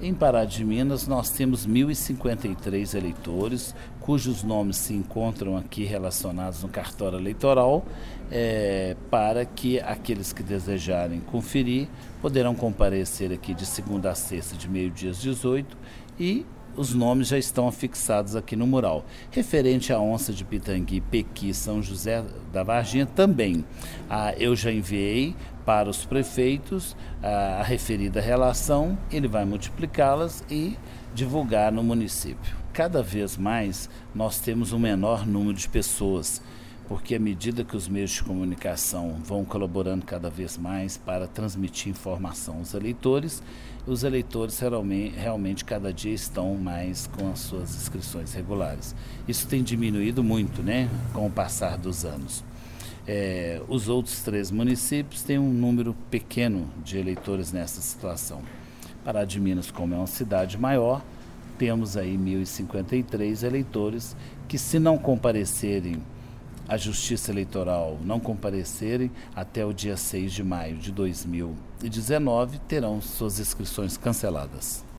Em Pará de Minas, nós temos 1.053 eleitores, cujos nomes se encontram aqui relacionados no cartório eleitoral, para que aqueles que desejarem conferir poderão comparecer aqui de segunda a sexta, de meio-dia às 18, e os nomes já estão afixados aqui no mural. Referente à onça de Pitangui, Pequi e São José da Varginha, também eu já enviei para os prefeitos a referida relação, ele vai multiplicá-las e divulgar no município. Cada vez mais nós temos um menor número de pessoas, porque à medida que os meios de comunicação vão colaborando cada vez mais para transmitir informação aos eleitores, os eleitores realmente cada dia estão mais com as suas inscrições regulares. Isso tem diminuído muito, né, com o passar dos anos. Os outros 3 municípios têm um número pequeno de eleitores nessa situação. Pará de Minas, como é uma cidade maior, temos aí 1.053 eleitores que, se não comparecerem à Justiça Eleitoral, não comparecerem até o dia 6 de maio de 2019, terão suas inscrições canceladas.